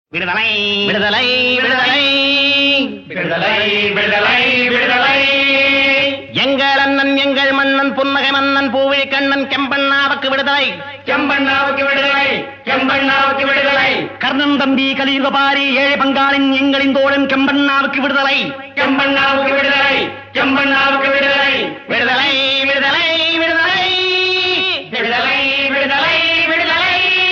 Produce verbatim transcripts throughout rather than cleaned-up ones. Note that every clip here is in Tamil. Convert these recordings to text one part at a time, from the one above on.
விடுதலை விடுதலை விடுதலை விடுதலை விடுதலை விடுதலை எங்கள் அண்ணன் எங்கள் மன்னன் புன்னகை மன்னன் பூவிழி கண்ணன் கெம்பண்ணாவுக்கு விடுதலை கெம்பண்ணாவுக்கு விடுதலை கெம்பண்ணாவுக்கு விடுதலை கர்ணன் தம்பி கலியுகபாரி ஏழை பங்காளின் எங்களின் தோழன் கெம்பண்ணாவுக்கு விடுதலை கெம்பண்ணாவுக்கு விடுதலை கெம்பண்ணாவுக்கு விடுதலை விடுதலை விடுதலை விடுதலை விடுதலை விடுதலை விடுதலை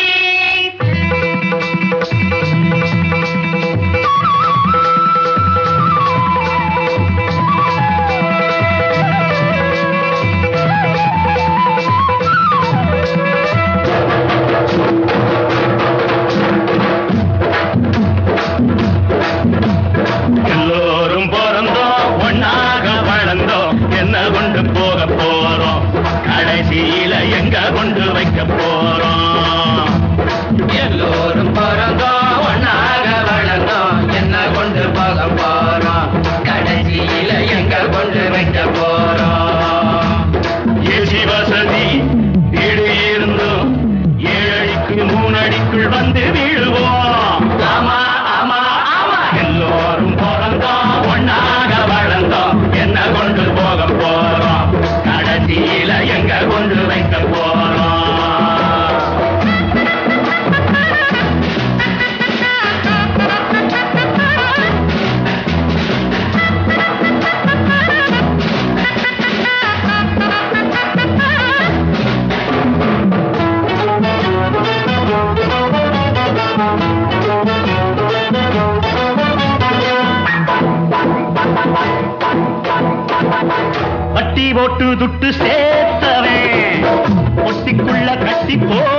எல்லோரும் பிறந்தோம் ஒன்னாக வளர்ந்தோம் என்ன கொண்டு போக போறோம் கடைசியில எங்க கொண்டு வைக்க போறோம் எல்லோரும் பிறந்தோம் ஒன்னாக வளர்ந்தோம் என்ன கொண்டு போக போறோம் கடைசியில எங்க கொண்டு வைக்க போறோம் ஏசி வசதி வீடு இருந்தோம் ஏழடிக்கு மூணடிக்குள் வந்து வீழுவோம் ஆமா ஆமா ஆமா எல்லோரும் பிறந்தோம் ஒன்னாக வளர்ந்தோம் என்ன கொண்டு போக போறோம் கடைசியில எங்க கொண்டு வைக்க போறோம் வட்டி போட்டு துட்டு சேர்த்தவே ஒட்டிக்குள்ள கட்டி போ